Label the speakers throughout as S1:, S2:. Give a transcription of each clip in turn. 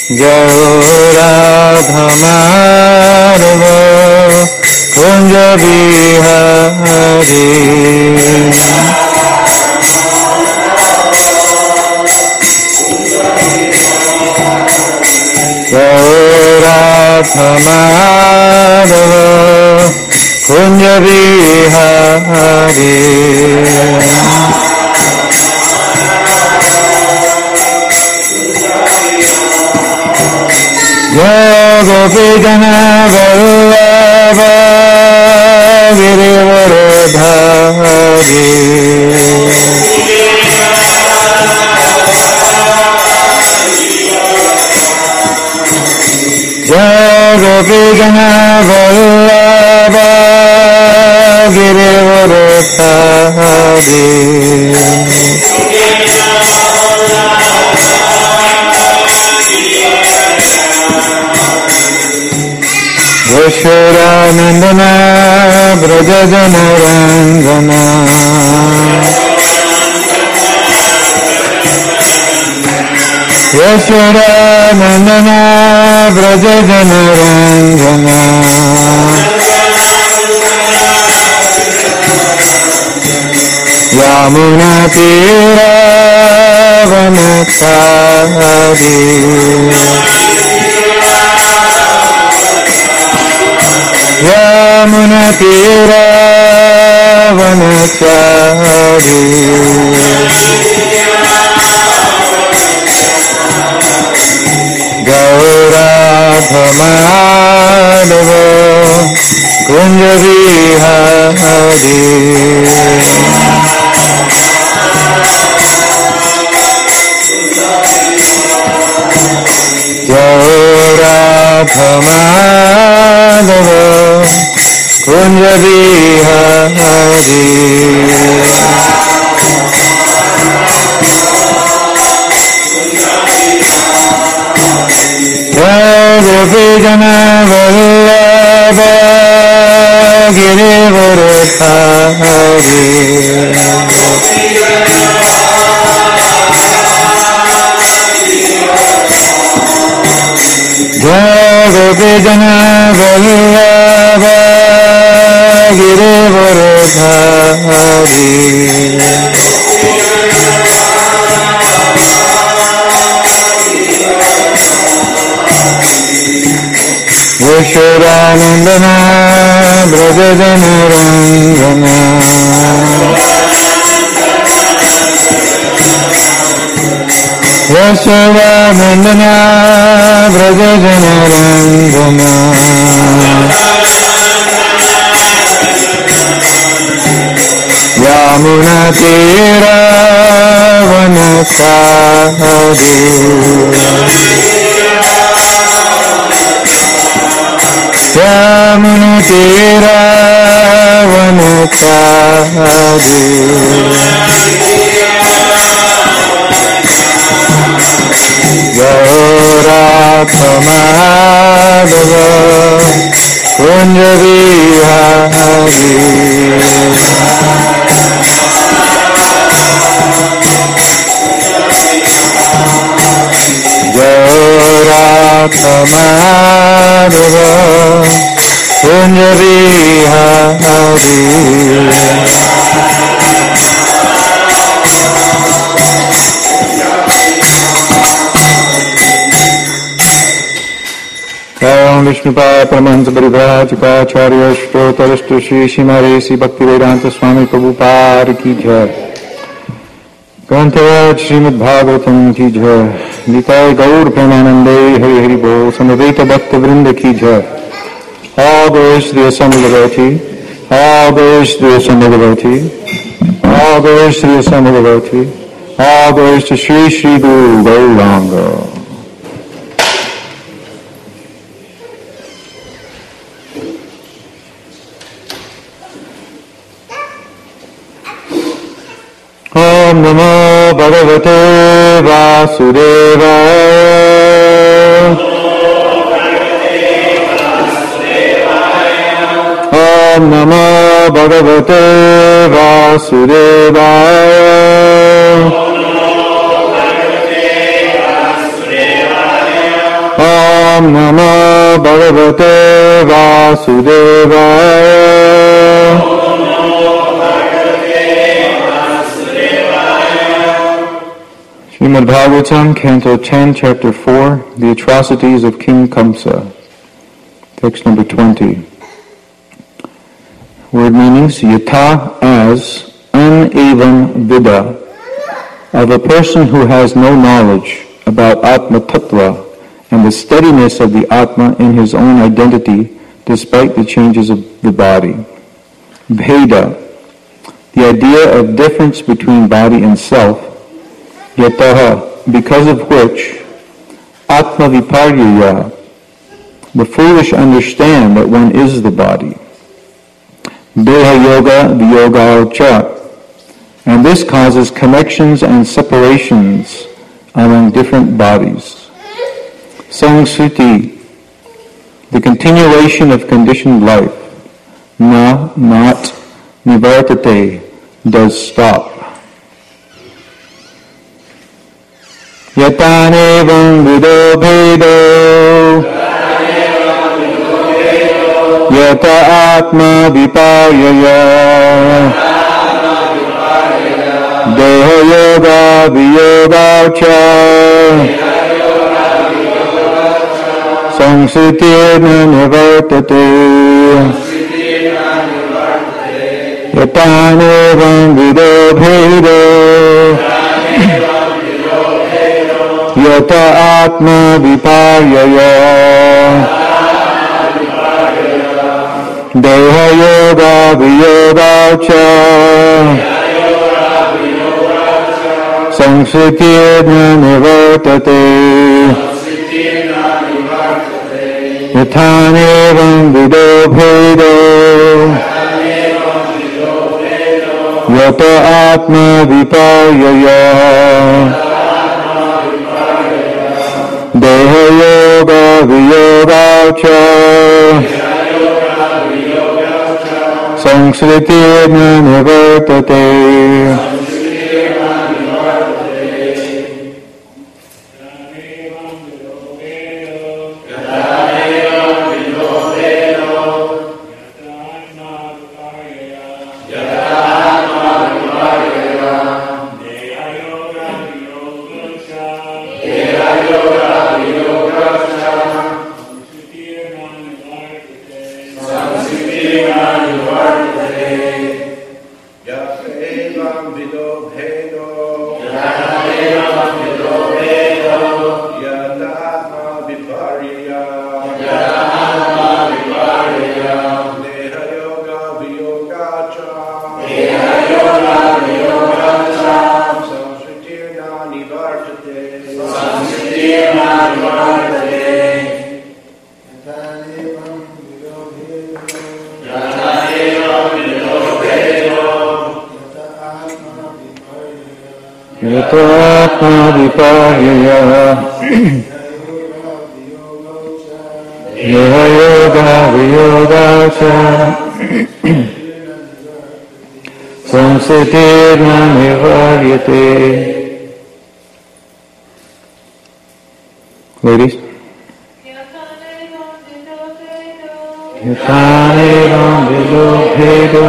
S1: गौराधमार्व कुंज बिहारी गौराधमार्व कुंज बिहारी जय गोपी जन वल्लभ गिरिवरधारी जय गोपी जन वल्लभ गिरिवरधारी यशोदानंदना ब्रज जन रंजना यशोदानंदना ब्रज जन रंजना यमुना तीरा वनचारी यमुना तीरा वनचारी गौराधमार्व कुंज बिहारी गौराधमार्व कुंज बिहारी गोपी जन वल्लभ गिरिवरधारी जय गोपी जन वल्लभ गिरिवरधारी यशोदानंदना ब्रज जन रंजना यशोदानंदना ब्रज जन रंजना यमुना तीरा वनचारी यमुना तीरा वनचारी गौराधमार्व कुंज बिहारी गौराधमार्व कुंज बिहारी ओम विष्णुपाद परमहंस परिव्राजकाचार्य श्रोतरस्त श्री श्री भक्ति वेदांत स्वामी प्रभुपाद की जय। ग्रंथराज श्रीमद् भागवतम की जय। निताय गौर प्रेमानंदे हरि हरि बोल। समवेत भक्त वृंद की जय। All glories to the assembled devotee. All glories to the assembled devotee. All glories to the assembled devotee. All glories to Sri Sri Guru Gauranga. Om Namo Bhagavate Vasudevaya. Om Namo Bhagavate Vasudevaya. Om Namo Bhagavate Vasudevaya. Srimad Bhagavatam, Canto 10, Chapter 4, The Atrocities of King Kamsa. Text number 20. Word meanings: Yatha, as, evam vida, of a person who has no knowledge about Atma Tattva and the steadiness of the Atma in his own identity despite the changes of the body. Bheda, the idea of difference between body and self. Yataha, because of which Atma Viparyaya, the foolish understand that one is the body. Deha Yoga Viyoga Cha, and this causes connections and separations among different bodies. Samsriti, the continuation of conditioned life. Na, not, nivartate, does stop. Yatanevam vido bhedo, yata atma viparyaya, deha yoga viyoga cha, samsitirna nivartate. Yatanevam vido bhedo, yata atma viparyaya, deha yoga viyoga cha, samsitirna nivartate. Yatanevam vido bhedo, yata atma viparyaya, deha yoga viyoga cha, samsritirna nivartate. Yata atma viparyaya, deha yoga viyoga cha, samsitirna nivaryate. Ladies. Yatanevam vido bhedo,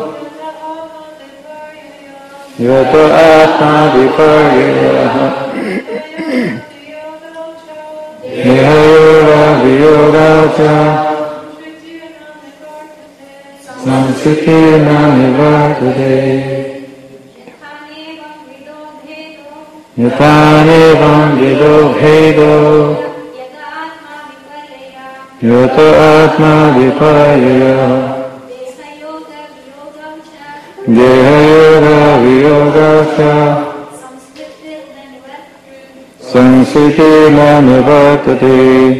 S1: yata atma viparyaya, deha yoga viyoga cha, samsitirna nivartate. Yatanevam vido bhedo, yata atma viparyaya, deha yoga viyoga cha, samsitirna nivartate.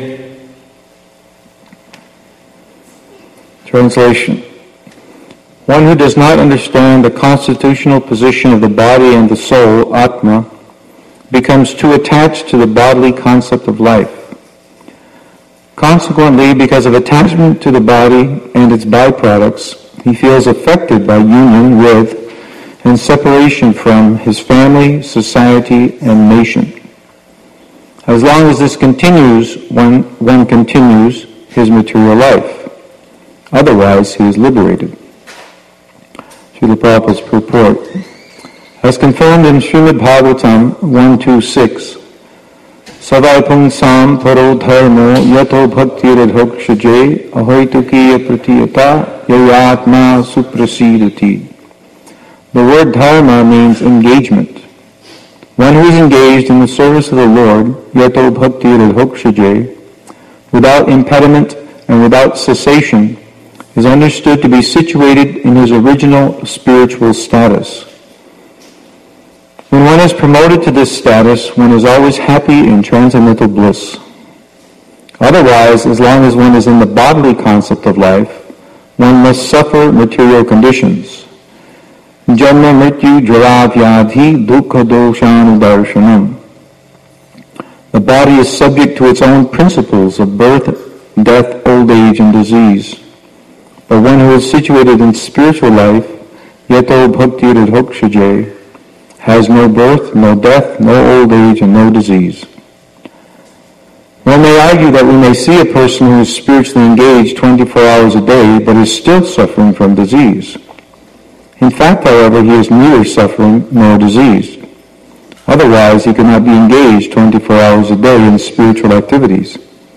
S1: Translation. One who does not understand the constitutional position of the body and the soul, Atma, becomes too attached to the bodily concept of life. Consequently, because of attachment to the body and its byproducts, he feels affected by union with and separation from his family, society, and nation. As long as this continues, one continues his material life. Otherwise, he is liberated. Srila Prabhupada's purport. As confirmed in Srimad Bhagavatam 126, Savai Pungsam Paro Dharmo Yato Bhaktiradhokshaje Ahoitukiya Pratiyata Yayatma Suprasidati. The word dharma means engagement. One who is engaged in the service of the Lord, Yato Bhaktiradhokshaje, without impediment and without cessation, is understood to be situated in his original spiritual status. When one is promoted to this status, one is always happy in transcendental bliss. Otherwise, as long as one is in the bodily concept of life, one must suffer material conditions. Janma mrityu jara vyadhi dukkha doshanudarshanam. The body is subject to its own principles of birth, death, old age, and disease. But one who is situated in spiritual life, yato bhaktiradhokshaje, has no birth, no death, no old age, and no disease. One may argue that we may see a person who is spiritually engaged 24 hours a day, but is still suffering from disease. In fact, however, he is neither suffering nor diseased. Otherwise, he cannot be engaged 24 hours a day in spiritual activities.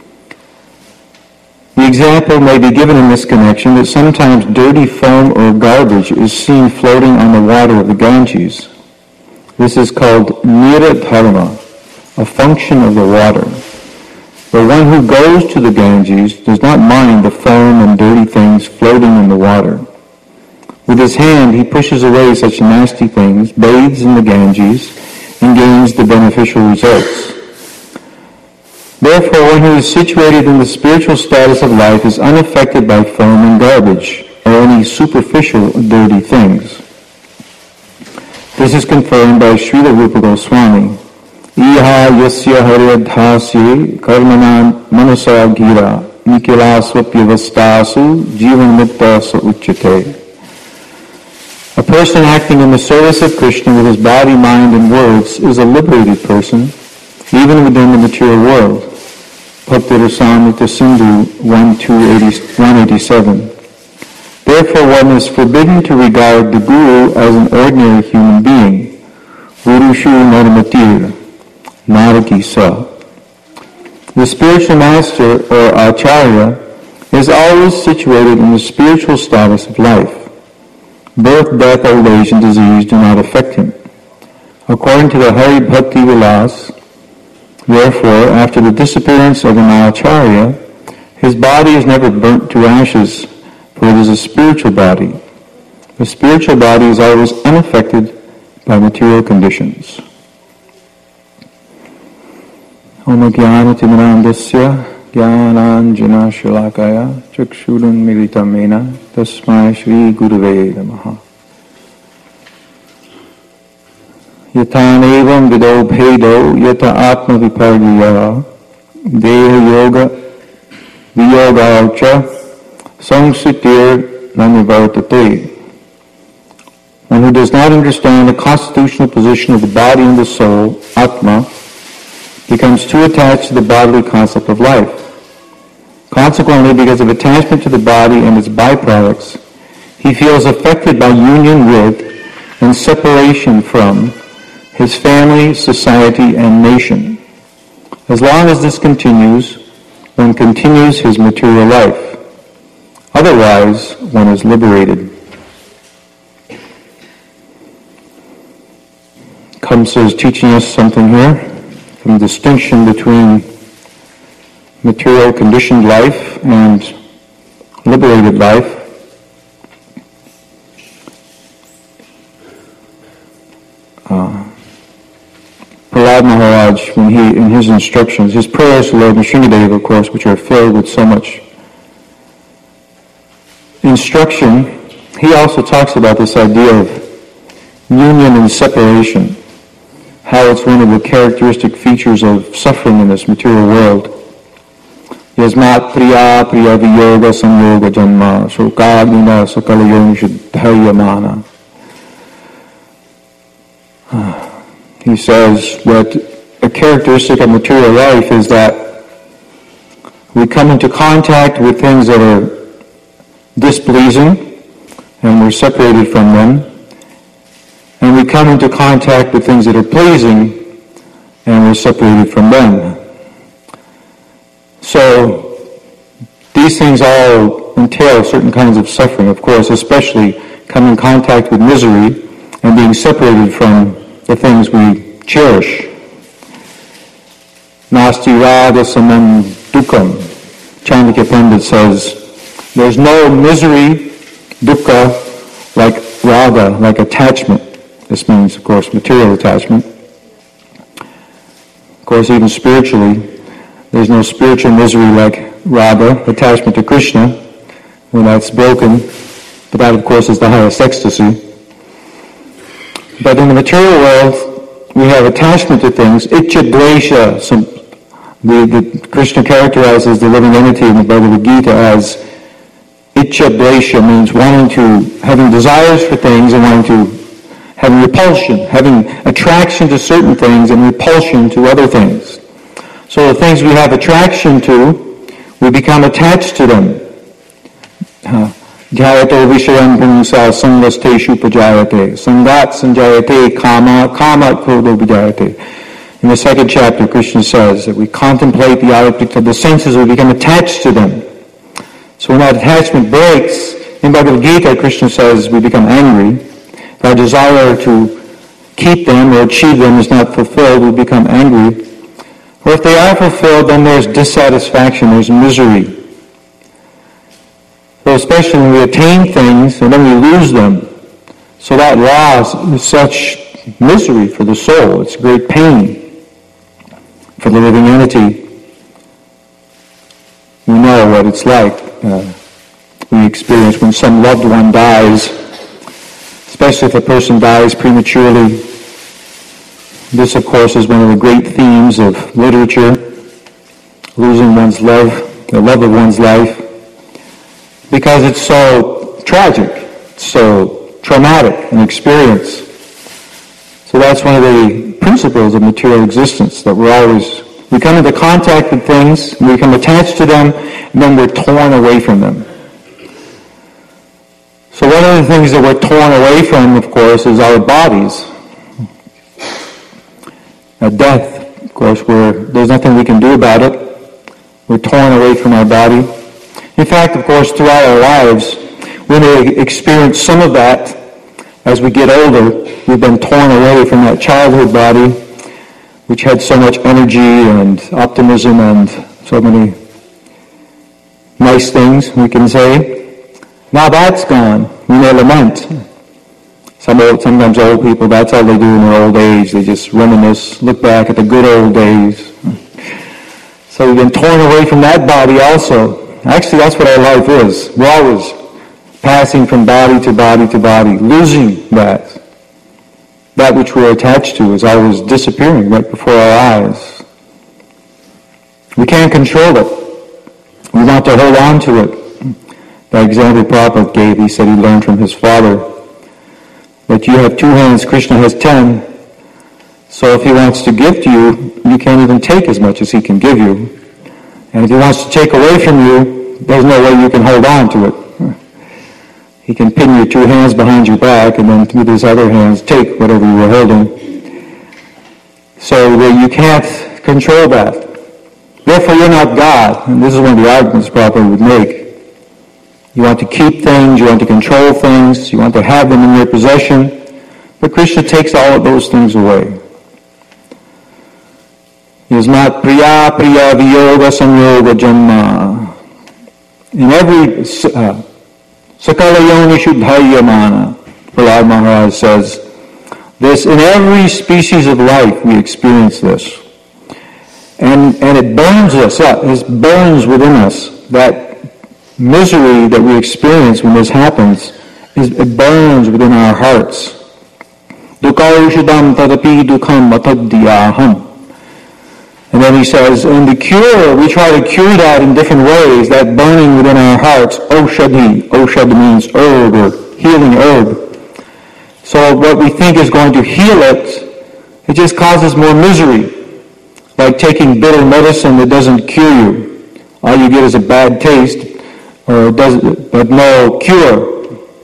S1: The example may be given in this connection that sometimes dirty foam or garbage is seen floating on the water of the Ganges. This is called niradharma, a function of the water. The one who goes to the Ganges does not mind the foam and dirty things floating in the water. With his hand, he pushes away such nasty things, bathes in the Ganges, and gains the beneficial results. Therefore, one who is situated in the spiritual status of life is unaffected by foam and garbage, or any superficial dirty things. This is confirmed by Srila Rupa Goswami. Iha yasya haryadhasye karmana manasa gira nikila swapyavastasu jivan mukta sa uchyate. A person acting in the service of Krishna with his body, mind, and words is a liberated person, even within the material world. Bhakti Rasamrita Sindhu 187. Therefore, one is forbidden to regard the Guru as an ordinary human being. Gurushu narmatir, naraki sa. The spiritual master, or acharya, is always situated in the spiritual status of life. Birth, death, old age, and disease do not affect him. According to the Hari Bhakti Vilas, therefore, after the disappearance of an acharya, his body is never burnt to ashes, for it is a spiritual body. The spiritual body is always unaffected by material conditions. Om Jnana Timirandasya Jnananjana Shalakaya Chakshurun Militamena Tasmai Shri Gurave Namaha. Yatan evam vido bhedo yata atma vipargya deha yoga viyogarcha samsitir nanivartate. One who does not understand the constitutional position of the body and the soul, atma, becomes too attached to the bodily concept of life. Consequently, because of attachment to the body and its byproducts, he feels affected by union with and separation from his family, society, and nation. As long as this continues, one continues his material life. Otherwise, one is liberated. Kamsa is teaching us something here, some distinction between material conditioned life and liberated life. Prahlad Maharaj, when in his instructions, his prayers to Lord Nrsimhadev, of course, which are filled with so much instruction, he also talks about this idea of union and separation, how it's one of the characteristic features of suffering in this material world. Yasmat priya priya viyoga samyoga janma shokagnina sakalayong shuddharyamana. He says that a characteristic of material life is that we come into contact with things that are displeasing, and we're separated from them. And we come into contact with things that are pleasing, and we're separated from them. So these things all entail certain kinds of suffering, of course, especially coming in contact with misery and being separated from the things we cherish. Nasti raga samam dukkam. Chandakya Pandit says, there's no misery, dukkha, like raga, like attachment. This means, of course, material attachment. Of course, even spiritually, there's no spiritual misery like raga, attachment to Krishna, when that's broken. But that, of course, is the highest ecstasy. But in the material world, we have attachment to things. Ichcha dvesha. The Krishna characterizes the living entity in the Bhagavad Gita as ichcha dvesha, means having desires for things and wanting to having repulsion, having attraction to certain things and repulsion to other things. So the things we have attraction to, we become attached to them. Jhayato vishayam punsa sangasteshu pajayate. Sangat sanjayate kama kodo vijayate. In the second chapter, Krishna says that we contemplate the object of the senses, we become attached to them. So when that attachment breaks, in Bhagavad Gita, Krishna says we become angry. Our desire to keep them or achieve them is not fulfilled, we become angry. Or if they are fulfilled, then there's dissatisfaction, there's misery. So especially when we attain things and then we lose them. So that loss is such misery for the soul. It's great pain for the living entity. We know what it's like. We experience when some loved one dies, especially if a person dies prematurely. This, of course, is one of the great themes of literature, losing one's love, the love of one's life, because it's so tragic, it's so traumatic an experience. So that's one of the principles of material existence, that we come into contact with things, we become attached to them, and then we're torn away from them. So one of the things that we're torn away from, of course, is our bodies. Death, of course, there's nothing we can do about it. We're torn away from our body. In fact, of course, throughout our lives, we may experience some of that as we get older. We've been torn away from that childhood body, which had so much energy and optimism and so many nice things we can say. Now that's gone. We may lament. Sometimes old people, that's all they do in their old age. They just reminisce, look back at the good old days. So we've been torn away from that body also. Actually, that's what our life is. We're always passing from body to body to body, losing that. That which we're attached to is always disappearing right before our eyes. We can't control it. We want to hold on to it. The example Prabhupada gave, he said he learned from his father that you have 2 hands, Krishna has 10. So if he wants to give to you, you can't even take as much as he can give you. And if he wants to take away from you, there's no way you can hold on to it. He can pin your 2 hands behind your back and then with his other hands take whatever you were holding. So you can't control that. Therefore, you're not God. And this is one of the arguments Prabhupada would make. You want to keep things, you want to control things, you want to have them in your possession, but Krishna takes all of those things away. Yasmat priya priya viyoga samyoga janma. In every sakala yoni shuddhayamana, Prahlad Maharaj says, this, in every species of life we experience this. And it burns us up, it burns within us. That misery that we experience when this happens, it burns within our hearts. Dukkaushadam tadapi dukkam atadhyaham. And then he says, in the cure, we try to cure that in different ways, that burning within our hearts. Oshadhi. Oshadhi means herb or healing herb. So what we think is going to heal it, it just causes more misery. like taking bitter medicine that doesn't cure you. All you get is a bad taste, but no cure.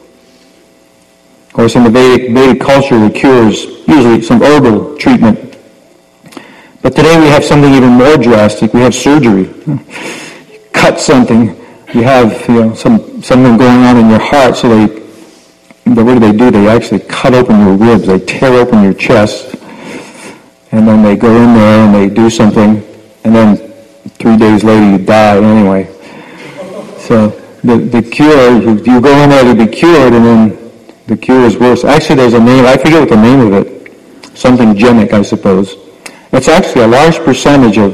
S1: Of course, in the Vedic culture, the cure is usually some herbal treatment. But today we have something even more drastic. We have surgery. You cut something. You have something going on in your heart. So what do? They actually cut open your ribs. They tear open your chest. And then they go in there and they do something. And then 3 days later you die anyway. So the cure, you go in there to be cured, and then the cure is worse. Actually, there's a name. I forget what the name of it. Something genic, I suppose. It's actually a large percentage of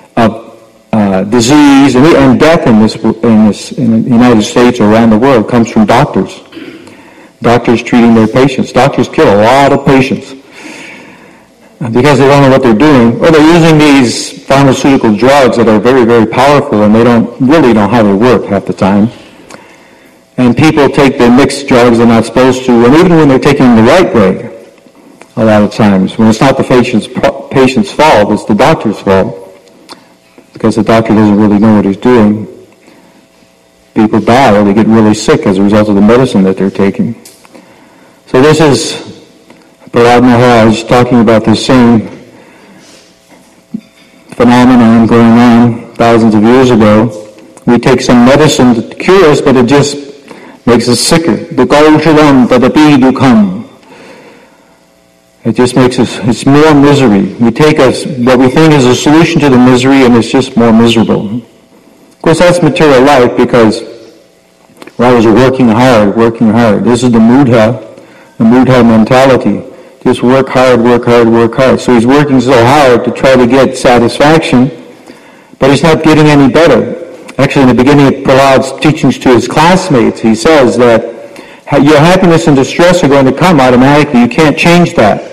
S1: disease and death in the United States or around the world comes from doctors. Doctors treating their patients. Doctors kill a lot of patients because they don't know what they're doing, or they're using these pharmaceutical drugs that are very, very powerful, and they don't really know how they work half the time. And people take the mixed drugs they're not supposed to, and even when they're taking them the right way, a lot of times, when it's not the patient's fault, it's the doctor's fault, because the doctor doesn't really know what he's doing. People die or they get really sick as a result of the medicine that they're taking. So this is Prahlad Maharaj talking about this same phenomenon going on thousands of years ago. We take some medicine to cure us, but it just makes us sicker. Dukaushadam tadapi dukham. It just makes us, it's more misery. We take what we think is a solution to the misery, and it's just more miserable. Of course, that's material life, because we're always working hard. This is the mudha mentality. Just work hard. So he's working so hard to try to get satisfaction, but he's not getting any better. Actually, in the beginning of Prahlad's teachings to his classmates, he says that your happiness and distress are going to come automatically. You can't change that.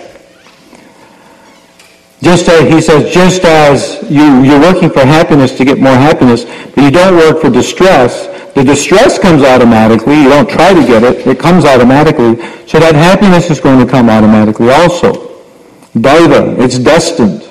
S1: He says, just as you're working for happiness to get more happiness, but you don't work for distress, the distress comes automatically. You don't try to get it. It comes automatically. So that happiness is going to come automatically also. Daiva, it's destined.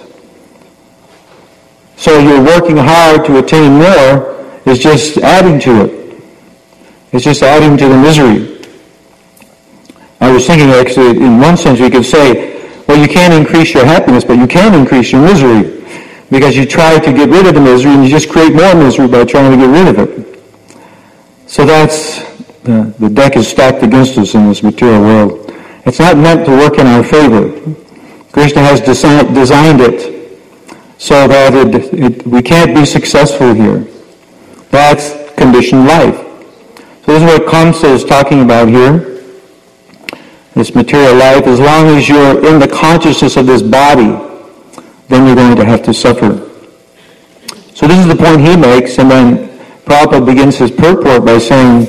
S1: So you're working hard to attain more is just adding to it. It's just adding to the misery. I was thinking, actually, in one sense, we could say, well, you can't increase your happiness, but you can increase your misery, because you try to get rid of the misery, and you just create more misery by trying to get rid of it. So that's, the deck is stacked against us in this material world. It's not meant to work in our favor. Krishna has designed it so that we can't be successful here. That's conditioned life. So this is what Kamsa is talking about here. This material life, as long as you're in the consciousness of this body, then you're going to have to suffer. So this is the point he makes, and then Prabhupada begins his purport by saying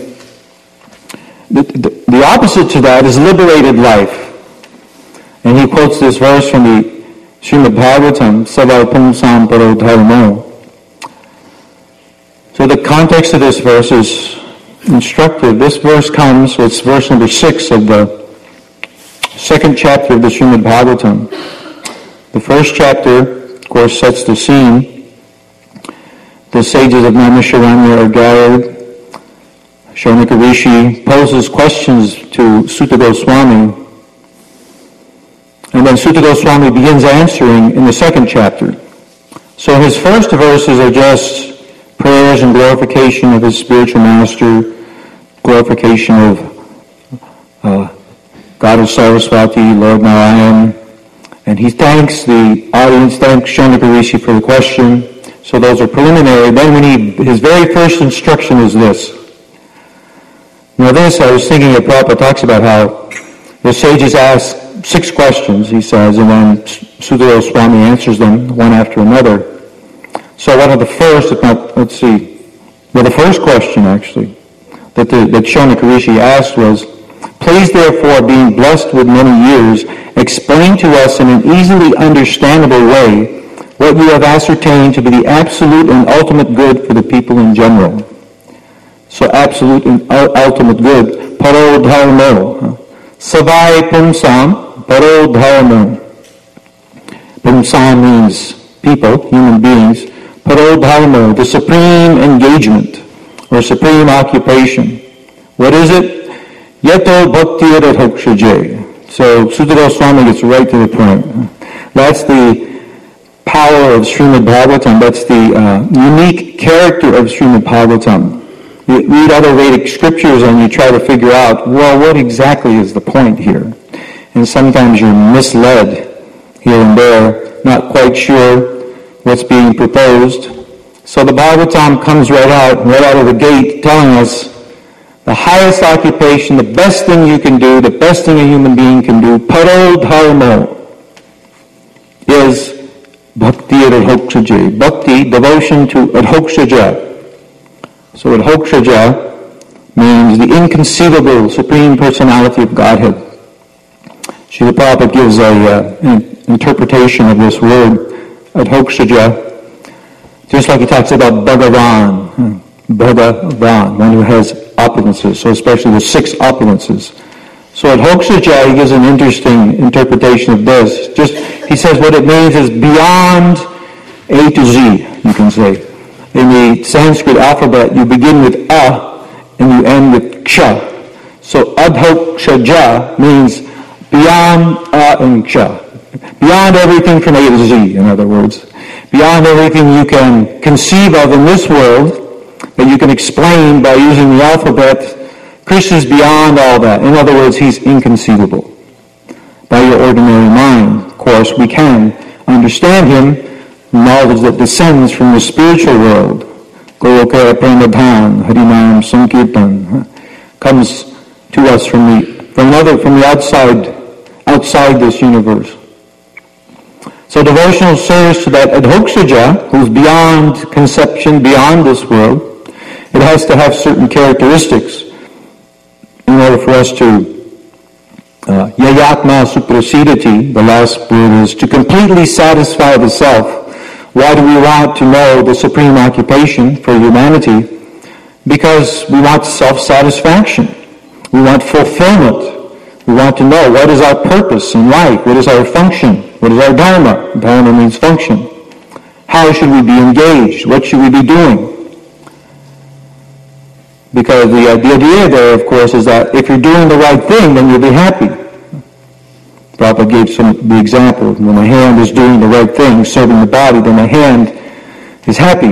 S1: the opposite to that is liberated life. And he quotes this verse from the Srimad Bhagavatam, Savai Pumsam Paro Dharmo. So the context of this verse is instructive. This verse comes, it's verse number 6 of the second chapter of the Srimad Bhagavatam. The first chapter, of course, sets the scene. The sages of Naimisharanya are gathered. Shaunaka Rishi poses questions to Sutta Goswami. And then Sutta Goswami begins answering in the second chapter. So his first verses are just prayers and glorification of his spiritual master, glorification of Goddess Saraswati, Lord Narayan, and he thanks the audience, thanks Shaunaka Rishi for the question. So those are preliminary. Then his very first instruction is this. Now this, I was thinking that Prabhupada talks about how the sages ask 6 questions, he says, and then Sutta Goswami answers them one after another. So one of the first, the first question actually, that Shaunaka Rishi asked was, please therefore, being blessed with many years, explain to us in an easily understandable way what you have ascertained to be the absolute and ultimate good for the people in general. So absolute and ultimate good, paro dharmo. Savai pumsam, paro dharmo. Pumsam means people, human beings, paro dharma, the supreme engagement or supreme occupation. What is it? Yato bhakti adhokshaje. So Sutta Goswami gets right to the point. That's the power of Srimad Bhagavatam. That's the unique character of Srimad Bhagavatam. You read other Vedic scriptures and you try to figure out, well, what exactly is the point here? And sometimes you're misled here and there, not quite sure what's being proposed. So the Bhagavatam comes right out of the gate telling us the highest occupation, the best thing you can do, the best thing a human being can do, paro dharma, is bhakti adhokshaja. Bhakti, devotion to adhokshaja. So adhokshaja means the inconceivable Supreme Personality of Godhead. Srila Prabhupada gives an interpretation of this word, adhokshaja, just like he talks about Bhagavan, one who has opulences, so especially the 6 opulences. So adhokshaja, he gives an interesting interpretation of this. He says what it means is beyond A to Z, you can say. In the Sanskrit alphabet, you begin with A and you end with Ksha. So adhokshaja means beyond A and Ksha. Beyond everything from A to Z, in other words. Beyond everything you can conceive of in this world that you can explain by using the alphabet, Krishna is beyond all that. In other words, he's inconceivable. By your ordinary mind, of course, we can understand him, knowledge that descends from the spiritual world. Goloka Premadhan, Harinam Sankirtan, comes to us from the outside this universe. So devotional service to that adhokshaja, who's beyond conception, beyond this world, it has to have certain characteristics in order for us to yayatma suprasidati, the last word is to completely satisfy the self. Why do we want to know the supreme occupation for humanity? Because we want self-satisfaction. We want fulfillment. We want to know what is our purpose in life, what is our function, what is our dharma. Dharma means function. How should we be engaged? What should we be doing? Because the idea there, of course, is that if you're doing the right thing, then you'll be happy. Prabhupada gave the example. When the hand is doing the right thing, serving the body, then the hand is happy.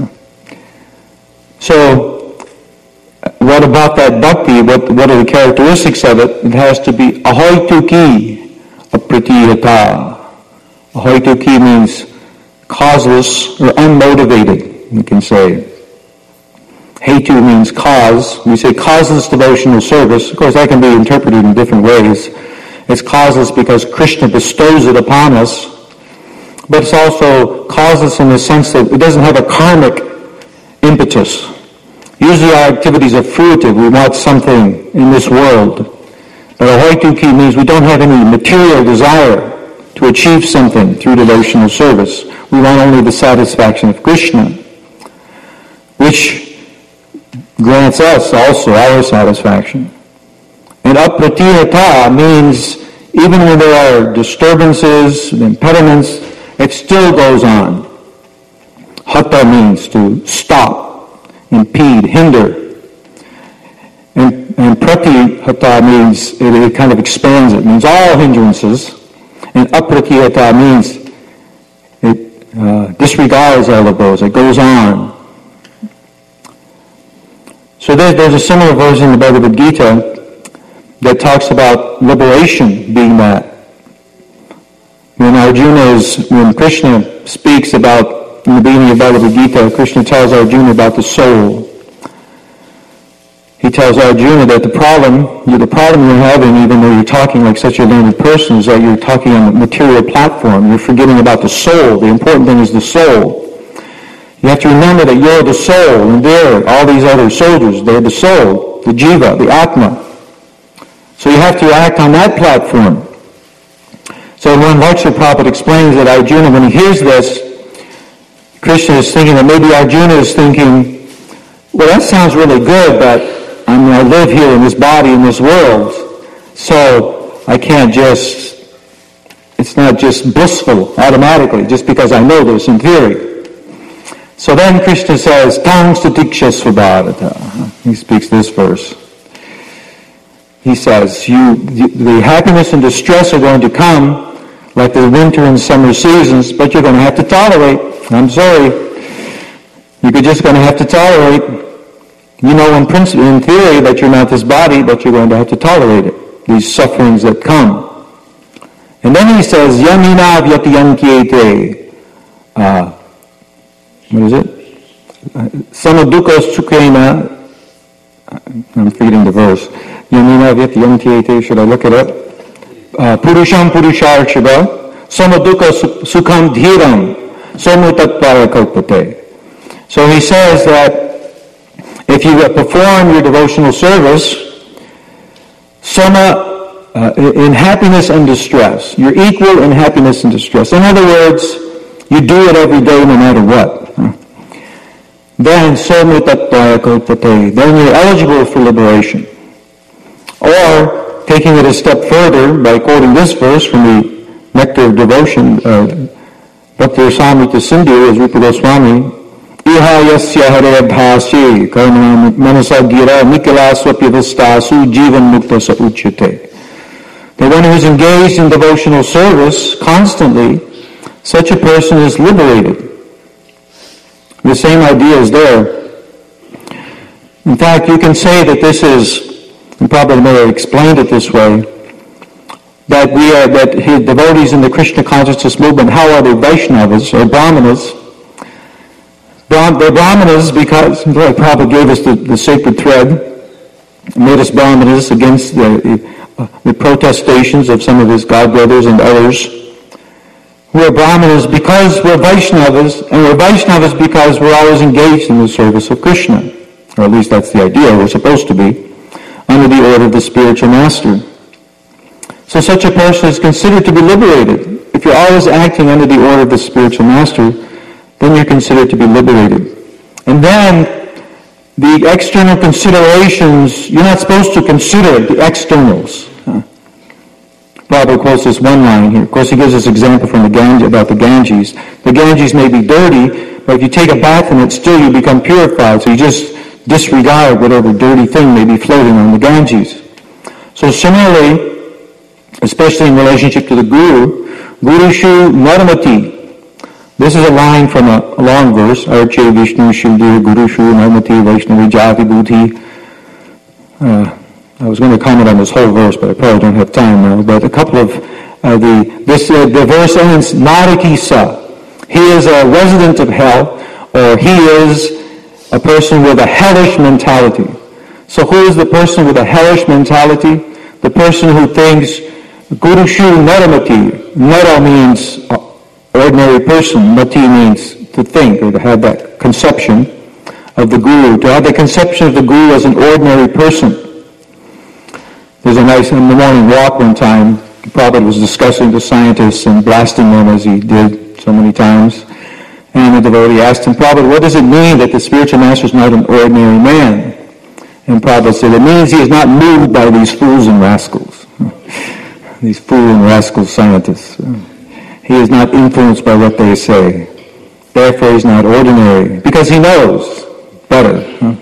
S1: So, what about that bhakti? What are the characteristics of it? It has to be ahoituki apratihata. Ahoituki means causeless or unmotivated, you can say. Hetu means cause. We say causeless devotional service. Of course, that can be interpreted in different ways. It's causeless because Krishna bestows it upon us. But it's also causeless in the sense that it doesn't have a karmic impetus. Usually our activities are fruitive. We want something in this world. But ahoituki means we don't have any material desire to achieve something through devotional service. We want only the satisfaction of Krishna, which grants us also our satisfaction. And apratihata means even when there are disturbances, impediments, it still goes on. Hata means to stop, impede, hinder. And pratihata means, it kind of expands it, means all hindrances. And apratihata means it disregards all of those, it goes on. So there's a similar verse in the Bhagavad Gita that talks about liberation being that. When Krishna speaks about, in the beginning of Bhagavad Gita, Krishna tells Arjuna about the soul. He tells Arjuna that the problem you're having, even though you're talking like such a learned person, is that you're talking on a material platform. You're forgetting about the soul. The important thing is the soul. You have to remember that you're the soul, and they're all these other soldiers. They're the soul, the jiva, the atma. So you have to act on that platform. So in one lecture, Prabhupada explains that Arjuna, when he hears this, Krishna is thinking that maybe Arjuna is thinking, well, that sounds really good, but I live here in this body, in this world, so I can't just, it's It's not just blissful automatically, just because I know this in theory. So then Krishna says, Tang Statiksha Svabhavata. He speaks this verse. He says, the happiness and distress are going to come like the winter and summer seasons, but you're going to have to tolerate. I'm sorry. You're just going to have to tolerate. You know in theory that you're not this body, but you're going to have to tolerate it. These sufferings that come. And then he says, Yamina vyatiyankyete. What is it? Samadukha sukhena. I'm forgetting the verse. Yamina vyatiyankyete. Should I look it up? Purusham purusharshava. Samadukha sukham dhiram. Somutattvaya kalpate. So he says that if you perform your devotional service, in happiness and distress, you're equal in happiness and distress. In other words, you do it every day no matter what. Then you're eligible for liberation. Or, taking it a step further by quoting this verse from the Nectar of Devotion, Bhakti Rasamrita Sindhu, as Rupa Goswami, Iha yasya hare bhasye karma manasa gira nikala swapyavastasu jivan mukta sa uchyate. The one who is engaged in devotional service constantly, such a person is liberated. The same idea is there. In fact, you can say that this is, and Prabhupada may have explained it this way, that his devotees in the Krishna consciousness movement, how are they Vaishnavas or Brahmanas? They're Brahmanas because Prabhupada gave us the sacred thread, made us Brahmanas against the protestations of some of his godbrothers and others. We're Brahmanas because we're Vaishnavas, and we're Vaishnavas because we're always engaged in the service of Krishna. Or at least that's the idea, we're supposed to be, under the order of the spiritual master. So such a person is considered to be liberated. If you're always acting under the order of the spiritual master, then you're considered to be liberated. And then the external considerations, you're not supposed to consider the externals. Prabhupada quotes this one line here. Of course, he gives us an example from about the Ganges. The Ganges may be dirty, but if you take a bath in it, still you become purified. So you just disregard whatever dirty thing may be floating on the Ganges. So similarly, especially in relationship to the Guru, Gurushu Narmati. This is a line from a long verse. Arche Vishnu Shivdir Gurushu Narmati Vaishnavi Jati Bhuti. I was going to comment on this whole verse, but I probably don't have time now. But a couple of the verse ends, Naraki Sa. He is a resident of hell, or he is a person with a hellish mentality. So who is the person with a hellish mentality? The person who thinks Gurushu Naramati. Nara means ordinary person. Mati means to think or to have that conception of the Guru. To have the conception of the Guru as an ordinary person. There's a nice, in the morning walk one time, Prabhupada was discussing the scientists and blasting them as he did so many times. And the devotee asked him, Prabhupada, what does it mean that the spiritual master is not an ordinary man? And Prabhupada said, it means he is not moved by these fools and rascals. These fool and rascal scientists. He is not influenced by what they say. Therefore he's not ordinary. Because he knows better.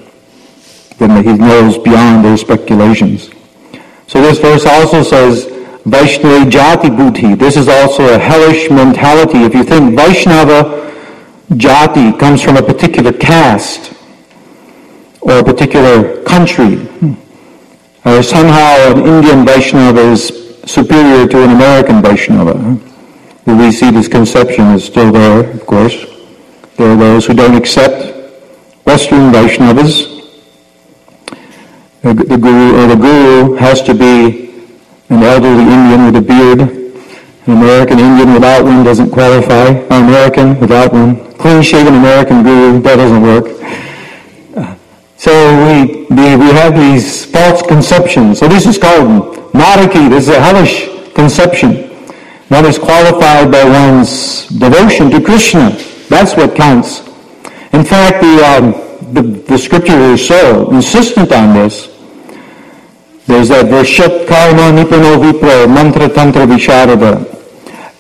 S1: Than he knows beyond their speculations. So this verse also says, Vaishnavi Jati Bhuti. This is also a hellish mentality. If you think Vaishnava Jati comes from a particular caste or a particular country, or somehow an Indian Vaishnava is superior to an American Vaishnava. We see this conception is still there, of course. There are those who don't accept Western Vaishnavas. The guru has to be an elderly Indian with a beard. An American Indian without one doesn't qualify. An American without one. Clean-shaven American guru, that doesn't work. So we have these false conceptions. So this is called Naraki. This is a hellish conception. One is qualified by one's devotion to Krishna. That's what counts. In fact, the scripture is so insistent on this. There's that verse, Shat Karma Nipano Vipro Mantra Tantra Visharada.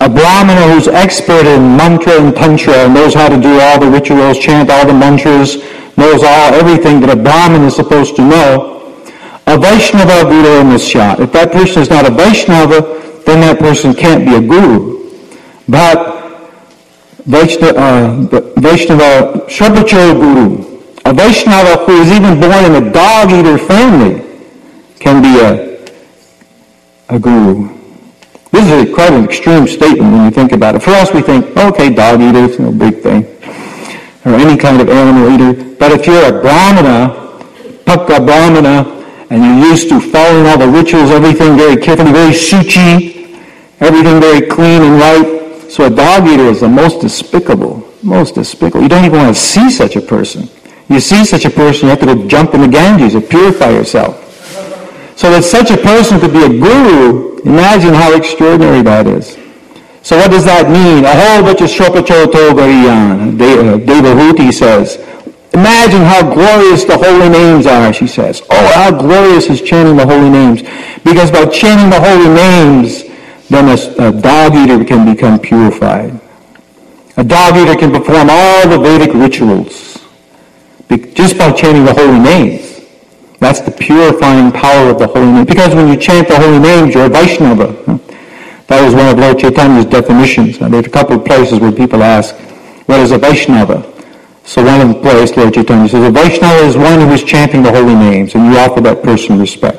S1: A Brahmana who's expert in mantra and tantra, knows how to do all the rituals, chant all the mantras, knows everything that a Brahmin is supposed to know. A Vaishnava Guru Nisya. If that person is not a Vaishnava, then that person can't be a guru. But Vaishnava Shrabachara Guru, a Vaishnava who is even born in a dog-eater family, can be a guru. This is quite an extreme statement when you think about it. For us, we think, okay, dog-eater, it's no big thing. Or any kind of animal eater. But if you're a Brahmana, Pakka Brahmana, and you're used to following all the rituals, everything very carefully, very suchi, everything very clean and right. So a dog eater is the most despicable. You don't even want to see such a person. You see such a person, you have to go jump in the Ganges or purify yourself. So that such a person could be a guru, imagine how extraordinary that is. So what does that mean? A whole bunch of Shropachoto Gariyan, Devahuti says. Imagine how glorious the holy names are, she says. Oh, how glorious is chanting the holy names. Because by chanting the holy names, then a dog-eater can become purified. A dog-eater can perform all the Vedic rituals just by chanting the holy names. That's the purifying power of the holy name. Because when you chant the holy names, you're a Vaishnava. That was one of Lord Chaitanya's definitions. There's a couple of places where people ask, what is a Vaishnava? So one of the places, Lord Chaitanya says, a Vaishnava is one who is chanting the holy names, and you offer that person respect.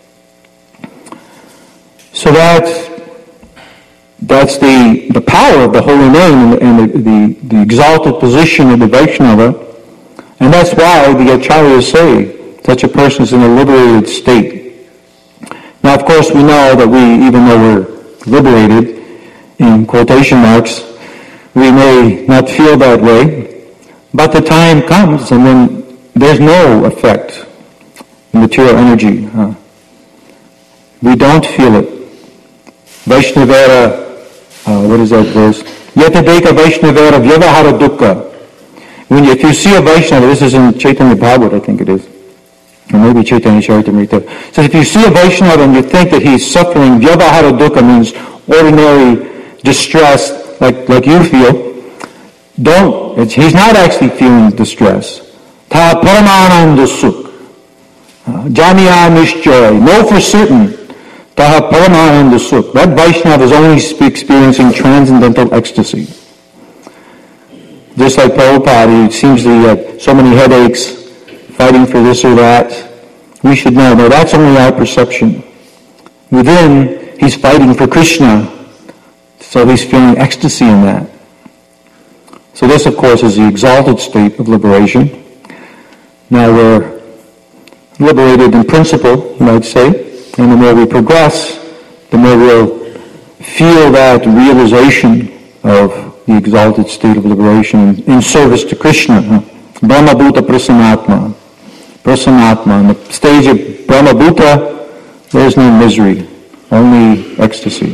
S1: So that's the power of the holy name and the exalted position of the Vaishnava. And that's why the Acharyas say such a person is in a liberated state. Now, of course, we know that even though we're liberated, in quotation marks, we may not feel that way, but the time comes and then there's no effect in material energy. We don't feel it. Vaishnavera, what is that verse? Yatadeka Vaishnavera Vyavahara Dukkha. If you see a Vaishnava, this is in Chaitanya Bhagavad, I think it is, or maybe Chaitanya Charitamrita. So if you see a Vaishnava and you think that he's suffering, Vyavahara Dukkha means ordinary distress like you feel, he's not actually feeling distress. Ta paramananda sukh. Jamiya nishjoy. Know for certain. Ta paramananda sukh. That Vaishnava is only experiencing transcendental ecstasy. Just like Prabhupada, it seems that he had so many headaches, fighting for this or that. We should know, no, that's only our perception. Within, he's fighting for Krishna, so he's feeling ecstasy in that. So this, of course, is the exalted state of liberation. Now we're liberated in principle, you might say, and the more we progress, the more we'll feel that realization of the exalted state of liberation in service to Krishna. Brahma Bhuta Prasanatma. Prasanatma. In the stage of Brahma Bhuta, there's no misery, only ecstasy.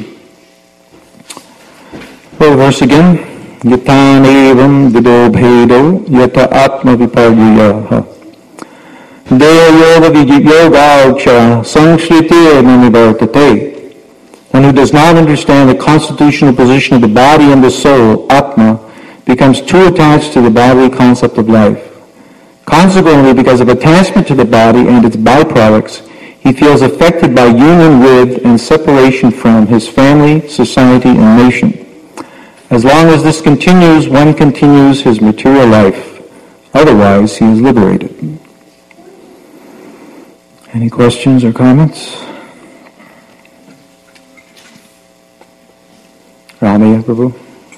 S1: Well, verse again. Yatan evam vido bhedo yata atma viparyaha. Deo yoga yoga sangshriti nanivartate. One who does not understand the constitutional position of the body and the soul, Atma, becomes too attached to the bodily concept of life. Consequently, because of attachment to the body and its byproducts, he feels affected by union with and separation from his family, society, and nation. As long as this continues, one continues his material life. Otherwise, he is liberated. Any questions or comments? Ramaya Prabhu.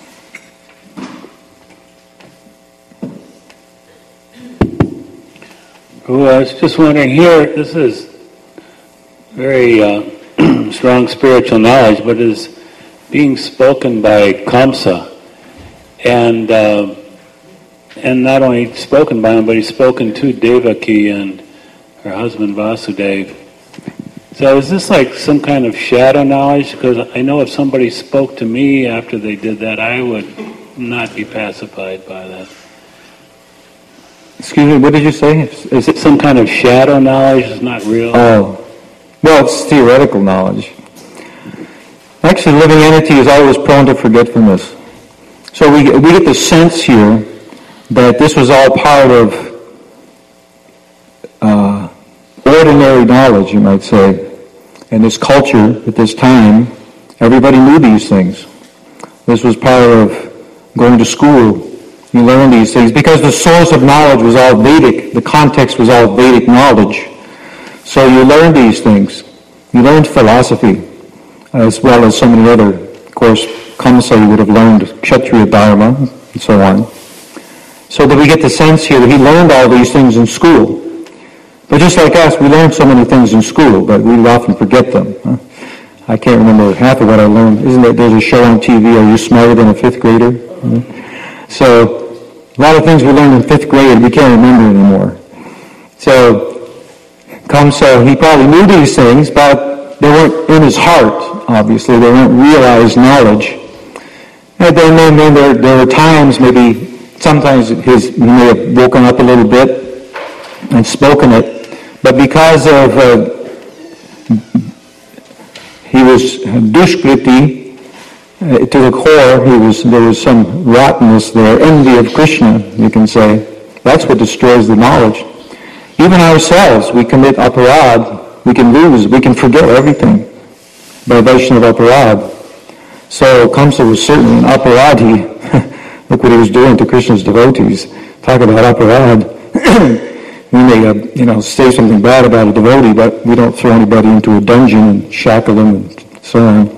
S2: Oh, I was just wondering here, this is very strong spiritual knowledge, but it is being spoken by Kamsa, and not only spoken by him, but he's spoken to Devaki and her husband Vasudeva. So is this like some kind of shadow knowledge? Because I know if somebody spoke to me after they did that, I would not be pacified by that.
S1: Excuse me, what did you say?
S2: Is it some kind of shadow knowledge? It's not real?
S1: Oh, well, it's theoretical knowledge. Actually, living entity is always prone to forgetfulness. So we get the sense here that this was all part of ordinary knowledge, you might say. In this culture, at this time, everybody knew these things. This was part of going to school. You learn these things because the source of knowledge was all Vedic. The context was all Vedic knowledge. So you learn these things. You learned philosophy as well as so many other. Of course, Kamsa, you would have learned Kshatriya Dharma and so on. So that we get the sense here that he learned all these things in school. But just like us, we learned so many things in school, but we often forget them. I can't remember half of what I learned. Isn't it, there's a show on TV, Are You Smarter Than a Fifth Grader? So, a lot of things we learned in fifth grade we can't remember anymore. So, Kamsa, he probably knew these things, but they weren't in his heart, obviously. They weren't realized knowledge. And then there were times, maybe, sometimes he may have woken up a little bit and spoken it, but because of he was dushkriti to the core, there was some rottenness there, envy of Krishna, you can say. That's what destroys the knowledge. Even ourselves, we commit aparad, we can lose, we can forget everything by Vaishnava aparad. So Kamsa was certainly an aparadhi. Look what he was doing to Krishna's devotees. Talk about aparad. We may, say something bad about a devotee, but we don't throw anybody into a dungeon and shackle them and so on.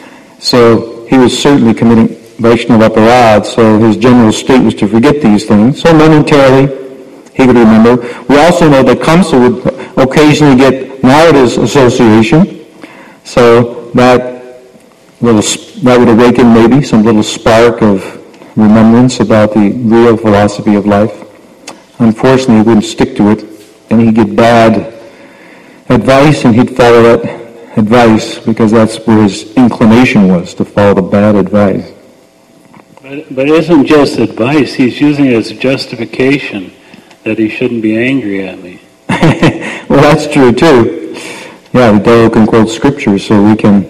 S1: So he was certainly committing Vaishnava aparad, so his general state was to forget these things. So momentarily, he would remember. We also know that Kamsa would occasionally get Narada's association, so that would awaken maybe some little spark of remembrance about the real philosophy of life. Unfortunately, he wouldn't stick to it, and he'd get bad advice, and he'd follow that advice because that's where his inclination was, to follow the bad advice.
S2: But it isn't just advice. He's using it as justification that he shouldn't be angry at me.
S1: Well, that's true, too. Yeah, the devil can quote scripture, so he can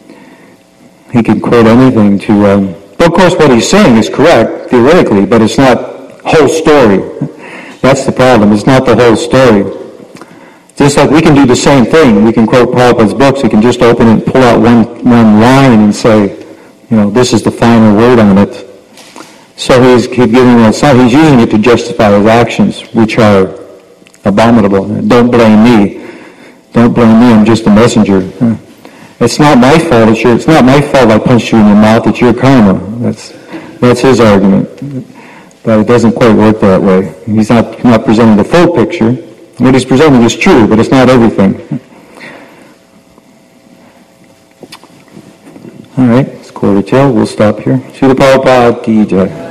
S1: quote anything to... But of course, what he's saying is correct, theoretically, but it's not whole story. That's the problem. It's not the whole story. Just like we can do the same thing. We can quote Prabhupada's books. We can just open it and pull out one line and say, this is the final word on it. So he's giving us, he's using it to justify his actions, which are abominable. Don't blame me. Don't blame me. I'm just a messenger. It's not my fault. It's not my fault I punched you in the mouth. It's your karma. That's his argument. But it doesn't quite work that way. He's not presenting the full picture. What he's presenting is true, but it's not everything. All right, it's 11:45. We'll stop here. Srila Prabhupada Ki Jai.